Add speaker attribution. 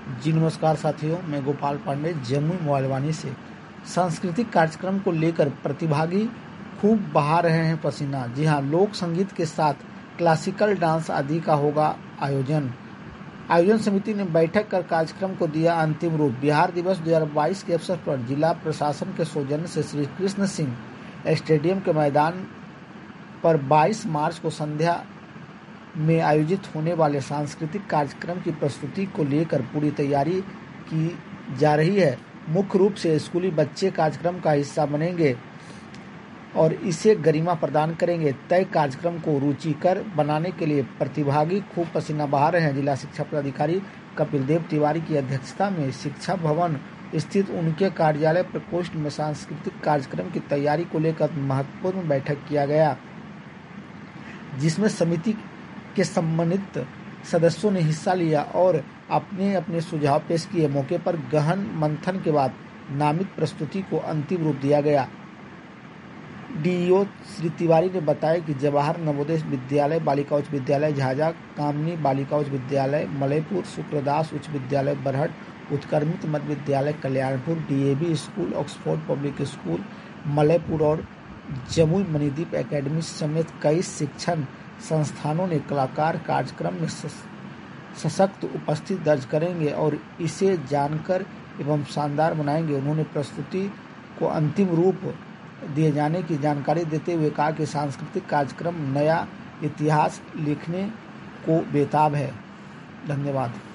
Speaker 1: जी नमस्कार साथियों, मैं गोपाल पांडे जमुई मोबाइलवानी से। सांस्कृतिक कार्यक्रम को लेकर प्रतिभागी खूब बहा रहे हैं पसीना। जी हां, लोक संगीत के साथ क्लासिकल डांस आदि का होगा आयोजन। आयोजन समिति ने बैठक कर कार्यक्रम को दिया अंतिम रूप। बिहार दिवस 2022 के अवसर पर जिला प्रशासन के सौजन्य से श्री कृष्ण सिंह स्टेडियम के मैदान पर 22 मार्च को संध्या में आयोजित होने वाले सांस्कृतिक कार्यक्रम की प्रस्तुति को लेकर पूरी तैयारी की जा रही है। मुख्य रूप से स्कूली बच्चे कार्यक्रम का हिस्सा बनेंगे और इसे गरिमा प्रदान करेंगे। तय कार्यक्रम को रुचिकर बनाने के लिए प्रतिभागी खूब पसीना बहा रहे हैं। जिला शिक्षा पदाधिकारी कपिल देव तिवारी की अध्यक्षता में शिक्षा भवन स्थित उनके कार्यालय प्रकोष्ठ में सांस्कृतिक कार्यक्रम की तैयारी को लेकर महत्वपूर्ण बैठक किया गया, जिसमें समिति के सम्मानित सदस्यों ने हिस्सा लिया और अपने अपने सुझाव पेश किए। मौके पर गहन मंथन के बाद नामित प्रस्तुति को अंतिम रूप दिया गया। डीईओ श्री तिवारी ने बताया कि जवाहर नवोदय विद्यालय बालिका उच्च विद्यालय झाझा, कामनी बालिका उच्च विद्यालय मलयपुर, शुक्रदास उच्च विद्यालय बरहट, उत्क्रमित मध्य विद्यालय Kalyanpur, DAV school, Oxford public school Malaypur और जमुई मणिदीप एकेडमी समेत कई शिक्षण संस्थानों ने कलाकार कार्यक्रम में सशक्त उपस्थिति दर्ज करेंगे और इसे जानकर एवं शानदार बनाएंगे। उन्होंने प्रस्तुति को अंतिम रूप दिए जाने की जानकारी देते हुए कहा कि सांस्कृतिक कार्यक्रम नया इतिहास लिखने को बेताब है। धन्यवाद।